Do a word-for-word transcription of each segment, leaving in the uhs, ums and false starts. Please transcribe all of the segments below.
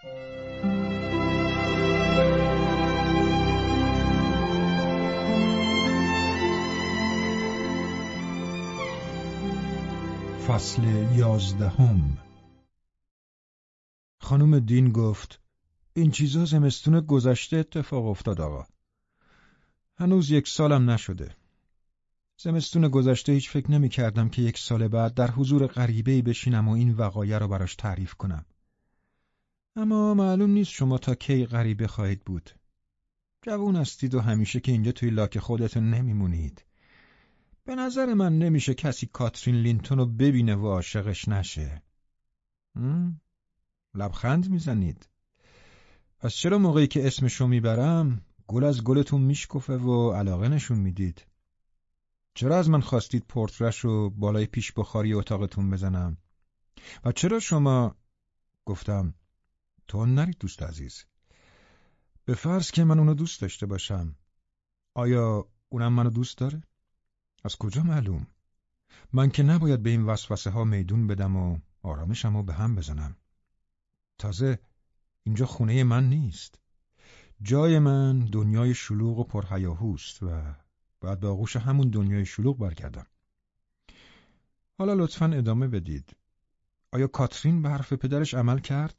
فصل یازدهم. خانم دین گفت این چیزا زمستون گذشته اتفاق افتاد آقا. هنوز یک سالم نشده. زمستون گذشته هیچ فکر نمی کردم که یک سال بعد در حضور غریبه‌ای بشینم و این وقایع رو براش تعریف کنم. اما معلوم نیست شما تا کی غریبه خواهید بود. جوون هستید و همیشه که اینجا توی لاک خودتون نمیمونید. به نظر من نمیشه کسی کاترین لینتون رو ببینه و عاشقش نشه. لبخند میزنید. پس چرا موقعی که اسمشو میبرم گل از گلتون میشکفه و علاقه نشون میدید؟ چرا از من خواستید پورترش رو بالای پیش بخاری اتاقتون بزنم؟ و چرا شما؟ گفتم تو نرید دوست عزیز. به فرض که من اونو دوست داشته باشم، آیا اونم منو دوست داره؟ از کجا معلوم؟ من که نباید به این وسوسه ها میدون بدم و آرامشم رو به هم بزنم. تازه اینجا خونه من نیست. جای من دنیای شلوغ و پرهیاهوست و باید به آغوش همون دنیای شلوغ برگردم. حالا لطفاً ادامه بدید. آیا کاترین به حرف پدرش عمل کرد؟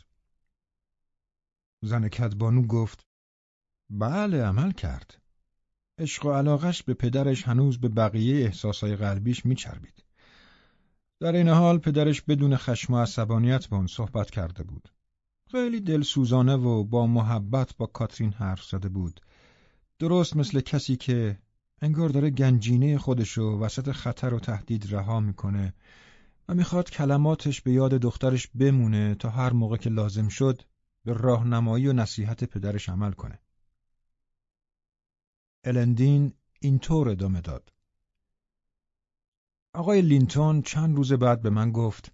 زن کدبانو گفت بله عمل کرد. عشق و علاقش به پدرش هنوز به بقیه احساسای قلبیش میچربید. در این حال پدرش بدون خشم و عصبانیت با اون صحبت کرده بود. خیلی دلسوزانه و با محبت با کاترین حرف زده بود. درست مثل کسی که انگار داره گنجینه خودشو وسط خطر و تهدید رها میکنه و میخواد کلماتش به یاد دخترش بمونه تا هر موقع که لازم شد به راهنمایی و نصیحت پدرش عمل کنه. الندین اینطور ادامه داد. آقای لینتون چند روز بعد به من گفت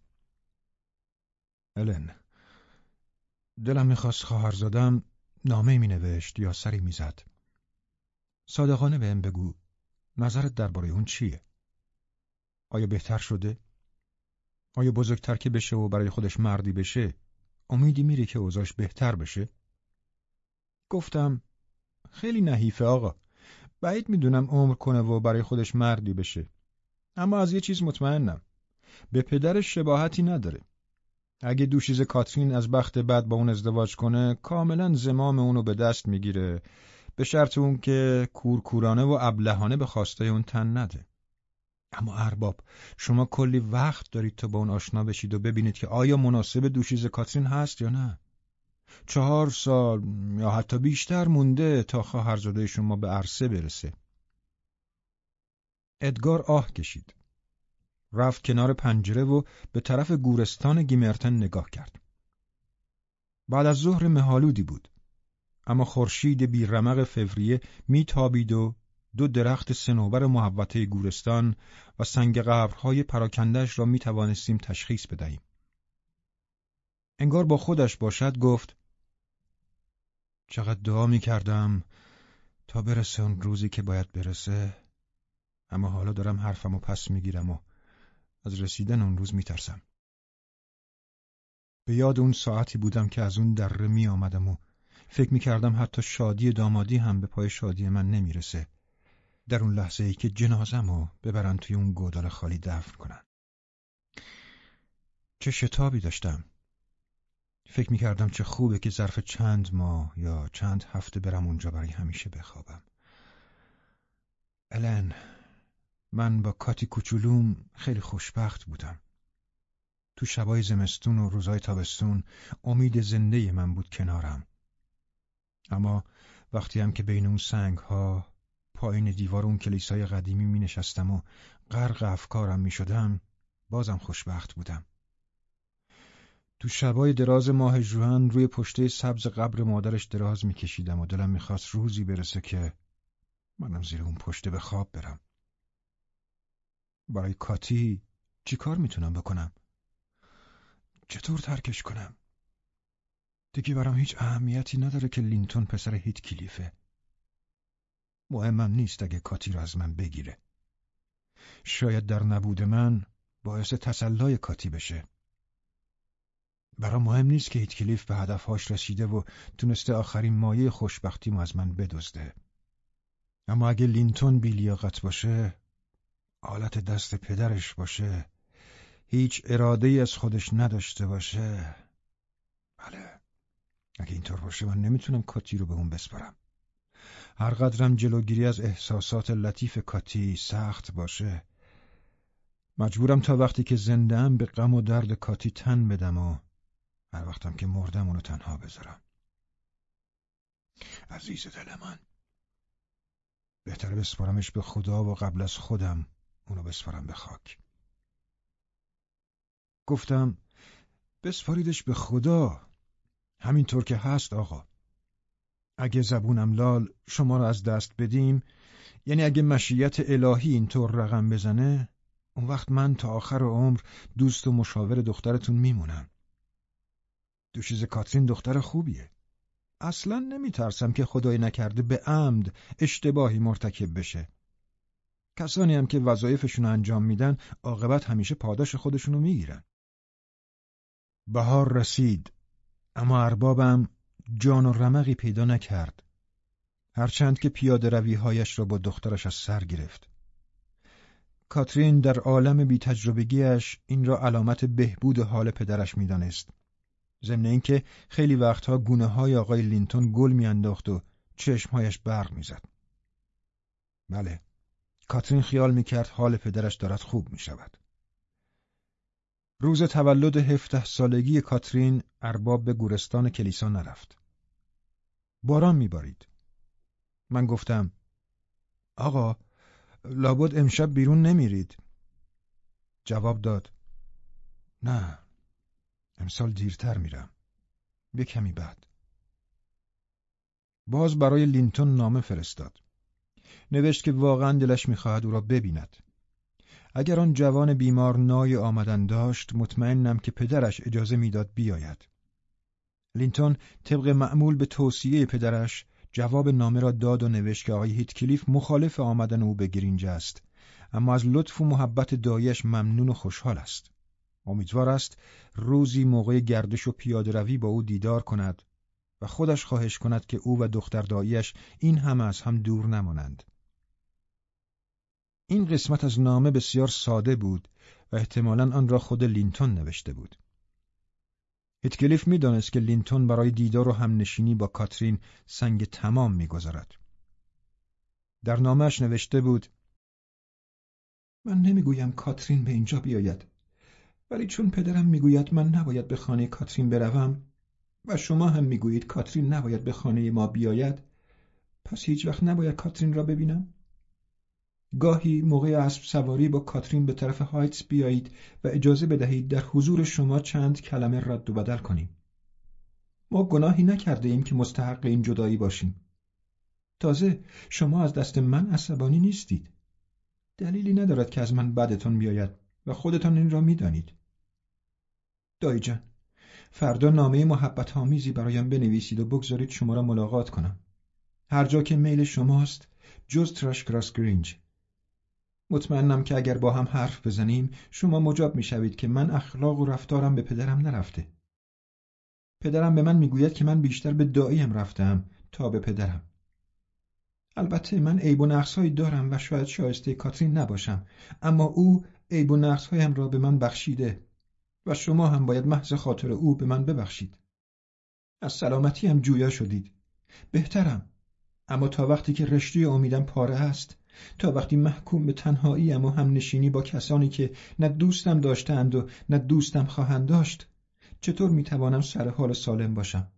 الن، دلم میخواست خواهرزادم نامه می نوشت یا سری میزد. صادقانه بهم بگو نظرت درباره اون چیه؟ آیا بهتر شده؟ آیا بزرگتر که بشه و برای خودش مردی بشه امیدی میری که اوضاعش بهتر بشه؟ گفتم خیلی نحیفه آقا. بعید میدونم عمر کنه و برای خودش مردی بشه. اما از یه چیز مطمئنم. به پدرش شباهتی نداره. اگه دوشیز کاترین از بخت بد با اون ازدواج کنه کاملا زمام اونو به دست میگیره، به شرط اون که کورکورانه و ابلهانه به خواسته اون تن نده. اما ارباب، شما کلی وقت دارید تا با اون آشنا بشید و ببینید که آیا مناسب دوشیز کاترین هست یا نه. چهار سال یا حتی بیشتر مونده تا خواهرزاده شما به عرصه برسه. ادگار آه کشید. رفت کنار پنجره و به طرف گورستان گیمرتن نگاه کرد. بعد از ظهر مه‌آلودی بود، اما خورشید بیرمق فوریه میتابید و دو درخت صنوبر محوطه گورستان و سنگ قبرهای پراکنده‌اش را میتوانستیم تشخیص بدهیم. انگار با خودش باشد گفت چقدر دعا میکردم تا برسه اون روزی که باید برسه، اما حالا دارم حرفمو پس میگیرم و از رسیدن اون روز میترسم. به یاد اون ساعتی بودم که از اون دره می آمدم و فکر میکردم حتی شادی دامادی هم به پای شادی من نمیرسه. در اون لحظه ای که جنازه‌مو ببرن توی اون گودال خالی دفن کنن. چه شتابی داشتم. فکر میکردم چه خوبه که ظرف چند ماه یا چند هفته برم اونجا برای همیشه بخوابم. الن، من با کاتی کوچولوم خیلی خوشبخت بودم. تو شبای زمستون و روزای تابستون امید زنده من بود کنارم. اما وقتی هم که بین اون سنگ ها پایین دیوار اون کلیسای قدیمی می نشستم و غرق افکارم می شدم، بازم خوشبخت بودم. تو شبای دراز ماه ژوئن روی پشته سبز قبر مادرش دراز می کشیدم و دلم می خواست روزی برسه که منم زیر اون پشته به خواب برم. برای کاتی چی کار می تونم بکنم؟ چطور ترکش کنم؟ دیگه برام هیچ اهمیتی نداره که لینتون پسر هیت کلیفه. مهمم نیست اگه کاتی رو از من بگیره. شاید در نبود من باعث تسلای کاتی بشه. برا مهم نیست که هیتکلیف به هدفهاش رسیده و تونسته آخرین مایه خوشبختیمو از من بدزده. اما اگه لینتون بی‌لیاقت باشه، آلت دست پدرش باشه، هیچ اراده‌ای از خودش نداشته باشه، بله، اگه اینطور باشه من نمیتونم کاتی رو به اون بسپارم. هر قدرم جلوگیری از احساسات لطیف کاتی سخت باشه، مجبورم تا وقتی که زنده‌ام به غم و درد کاتی تن بدم و هر وقتم که مردم اونو تنها بذارم. عزیز دل من، بهتره بسپارمش به خدا و قبل از خودم اونو بسپارم به خاک. گفتم بسپاریدش به خدا، همینطور که هست آقا. اگه زبونم لال شما رو از دست بدیم، یعنی اگه مشیت الهی اینطور رقم بزنه، اون وقت من تا آخر عمر دوست و مشاور دخترتون میمونم. دوشیزه کاترین دختر خوبیه. اصلا نمیترسم که خدای نکرده به عمد اشتباهی مرتکب بشه. کسانی هم که وظایفشون انجام میدن عاقبت همیشه پاداش خودشونو میگیرن. بهار رسید، اما اربابم جان و رمقی پیدا نکرد، هرچند که پیاده روی‌هایش را با دخترش از سر گرفت. کاترین در عالم بی تجربگیش این را علامت بهبود حال پدرش میدانست. ضمن اینکه خیلی وقتها گونه های آقای لینتون گل میانداخت و چشمهایش برق میزد. بله، کاترین خیال میکرد حال پدرش دارد خوب میشود. روز تولد هفده سالگی کاترین ارباب به گورستان کلیسا نرفت. باران میبارید. من گفتم آقا، لابد امشب بیرون نمیرید. جواب داد نه، امسال دیرتر میرم، یه کمی بعد. باز برای لینتون نامه فرستاد. نوشت که واقعا دلش میخواهد او را ببیند. اگر آن جوان بیمار نای آمدن داشت، مطمئنم که پدرش اجازه میداد بیاید. لینتون طبق معمول به توصیه پدرش جواب نامه را داد و نوشت که آقای هیتکلیف مخالف آمدن او به گرینج است، اما از لطف و محبت دایش ممنون و خوشحال است. امیدوار است روزی موقع گردش و پیاده روی با او دیدار کند و خودش خواهش کند که او و دختر داییش این همه از هم دور نمانند. این قسمت از نامه بسیار ساده بود و احتمالاً آن را خود لینتون نوشته بود. هیتکلیف می‌دانست که لینتون برای دیدار و همنشینی با کاترین سنگ تمام می‌گذارد. در نامه‌اش نوشته بود: من نمیگویم کاترین به اینجا بیاید، ولی چون پدرم میگوید من نباید به خانه کاترین بروم و شما هم میگویید کاترین نباید به خانه ما بیاید، پس هیچ وقت نباید کاترین را ببینم. گاهی موقع اسب سواری با کاترین به طرف هایتس بیایید و اجازه بدهید در حضور شما چند کلمه رد و بدل کنیم. ما گناهی نکرده ایم که مستحق این جدایی باشیم. تازه شما از دست من عصبانی نیستید. دلیلی ندارد که از من بدتون بیاید و خودتان این را میدانید. دایی جان، فردا نامه محبت آمیزی برایم بنویسید و بگذارید شما را ملاقات کنم. هر جا که میل شماست، جز تراش کراس گرینج. مطمئنم که اگر با هم حرف بزنیم شما مجاب میشوید که من اخلاق و رفتارم به پدرم نرفته. پدرم به من میگوید که من بیشتر به داییم رفتم تا به پدرم. البته من عیب و نقص‌هایی دارم و شاید شایسته کاترین نباشم، اما او عیب و نقص‌هایم را به من بخشیده و شما هم باید محض خاطر او به من ببخشید. از سلامتی هم جویا شدید. بهترم، اما تا وقتی که رشته امیدم پاره است، تا وقتی محکوم به تنهاییم و هم نشینی با کسانی که نه دوستم داشتند و نه دوستم خواهند داشت، چطور میتوانم سر حال سالم باشم؟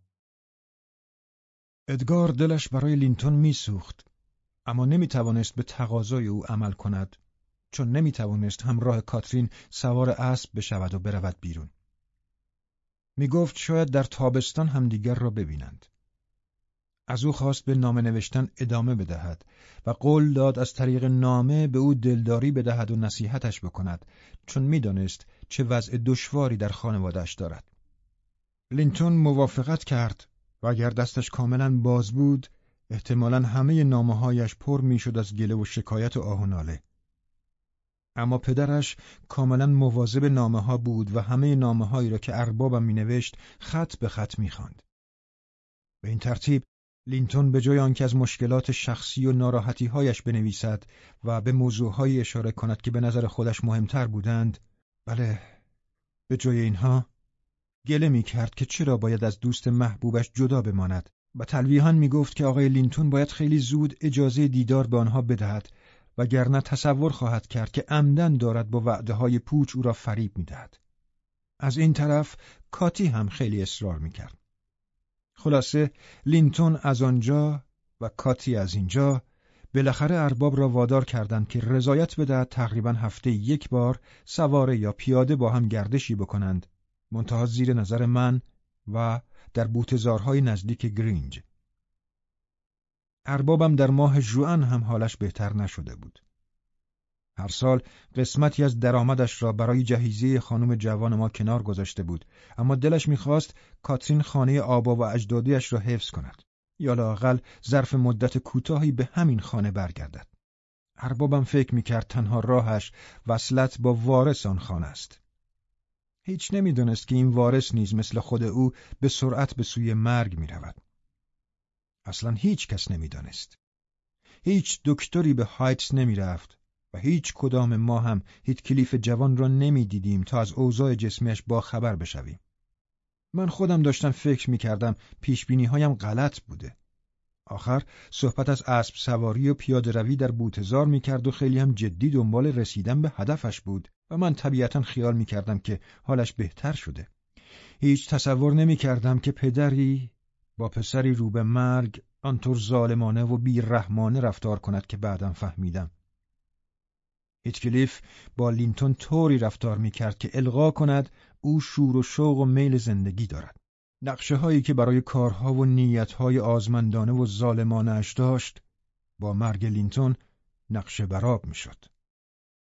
ادگار دلش برای لینتون میسوخت، اما نمیتوانست به تقاضای او عمل کند، چون نمیتوانست همراه کاترین سوار اسب بشود و برود بیرون. میگفت شاید در تابستان همدیگر را ببینند. از او خواست به نامه نوشتن ادامه بدهد و قول داد از طریق نامه به او دلداری بدهد و نصیحتش بکند، چون میدانست چه وضع دشواری در خانواده‌اش دارد. لینتون موافقت کرد و اگر دستش کاملا باز بود، احتمالاً همه نامه‌هایش پر میشد از گله و شکایت و آه و ناله. اما پدرش کاملا مواظب نامه ها بود و همه نامه هایی را که اربابم می نوشت خط به خط می خواند. به این ترتیب لینتون به جای آنکه از مشکلات شخصی و ناراحتی هایش بنویسد و به موضوعهایی اشاره کند که به نظر خودش مهمتر بودند، بله، به جای اینها گله می کرد که چرا باید از دوست محبوبش جدا بماند و تلویحاً می گفت که آقای لینتون باید خیلی زود اجازه دیدار به آنها بدهد وگرنه تصور خواهد کرد که عمدن دارد با وعده های پوچ او را فریب می دهد. از این طرف کاتی هم خیلی اصرار می کرد. خلاصه لینتون از آنجا و کاتی از اینجا بالاخره ارباب را وادار کردند که رضایت بدهد تقریباً هفته یک بار سواره یا پیاده با هم گردشی بکنند، منتها زیر نظر من و در بوته‌زارهای نزدیک گرینج. اربابم در ماه ژوئن هم حالش بهتر نشده بود. هر سال قسمتی از درآمدش را برای جهیزیه خانم جوان ما کنار گذاشته بود، اما دلش می‌خواست کاترین خانه آبا و اجدادیش را حفظ کند یا لااقل ظرف مدت کوتاهی به همین خانه برگردد. اربابم فکر می‌کرد تنها راهش وصلت با وارث آن خانه است. هیچ نمی‌دانست که این وارث نیز مثل خود او به سرعت به سوی مرگ می‌رود. اصلا هیچ کس نمی‌دانست. هیچ دکتری به هایتس نمی‌رفت و هیچ کدام ما هم هیتکلیف جوان را نمی‌دیدیم تا از اوضاع جسمیش با خبر بشویم. من خودم داشتم فکر می‌کردم پیشبینی‌هایم غلط بوده. آخر صحبت از اسب سواری و پیاده روی در بوته‌زار می‌کرد و خیلی هم جدی دنبال رسیدن به هدفش بود و من طبیعتاً خیال می‌کردم که حالش بهتر شده. هیچ تصور نمی‌کردم که پدری با پسری رو به مرگ آنطور ظالمانه و بی‌رحمانه رفتار کند که بعداً فهمیدم. هیتکلیف با لینتون طوری رفتار می‌کرد که القا کند او شور و شوق و میل زندگی دارد. نقشه هایی که برای کارها و نیت‌های آزمندانه و ظالمانه اش داشت با مرگ لینتون نقشه براب می‌شد.